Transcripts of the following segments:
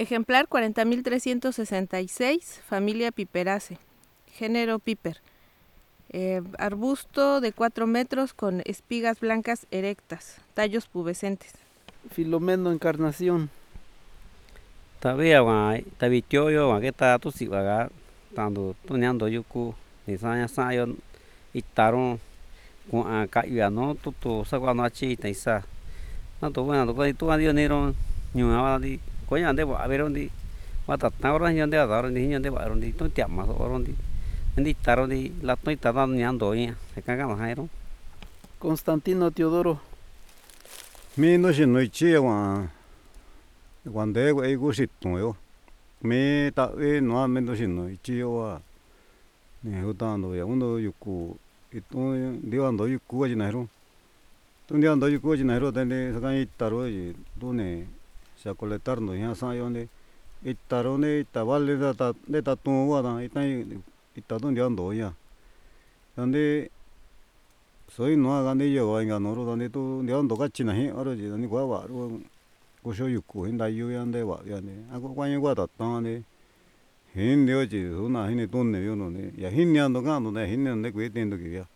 Ejemplar 40.366, familia Piperaceae, género Piper. Arbusto de 4 metros con espigas blancas erectas, tallos pubescentes. Filomeno Encarnación. Tavia tavitioyo que está tu si vaga tanto tuneando yuku ni saña sayo itaron con a caiga no tu sagua no chi taisa no to bueno to tu adio nero nyua di coña de va ver ondi mata taura nyande adaro ni nyande va rondi tu tiama rondi ndi taro di la to ita nyando ya se caga no jairo. Constantino Teodoro. Mi no shi no chi wa guande we gusiton yo mi ta e no me no shi no chi yo wa ni utando ya uno yuku itu ndiando yuku wa jinaro tu ndiando yuku wa jinaro tende sakan itaro yi tune sa colectar no ya sa yo ne itaro ne itavale ta de ta tun wa da ita tu ndiando ya tande soy no hagan de yo venga no ro donde tu ndiando ka china hi oro ji ni kwa wa ro kusho yuku hinda yu ya de wa ya ne ako kwa ni wa ta ta ne hin dio ji una hin tu ne yo no ne ya hin ndiando ka no ne hin ne kwe tendo ki ya.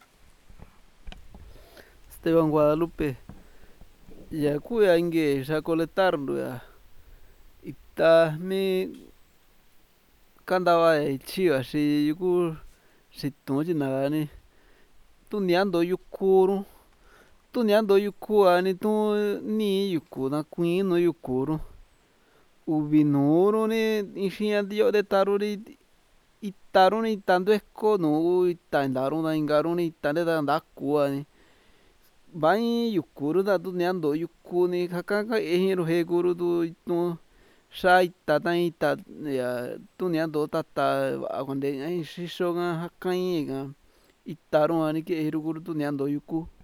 Esteban Guadalupe. Ya kuya inge ya colectar ya ita mi kandaba chiva shi yuku shitun ji nagani tuneando yukuru tuneando yuku ani tu ni yuku na kuin no yukuru ubinuru ni ixia dio de taruri itaruni tando esko no itandaru na ingaruni tande da ndaku ani vai yukuru da tuneando yuku ni hakaka ehiru heguru du tu shai tatai ta ya tuneando tata agonde ai shisho ga hakai ga itaru ani ke hiru guru tuneando yuku.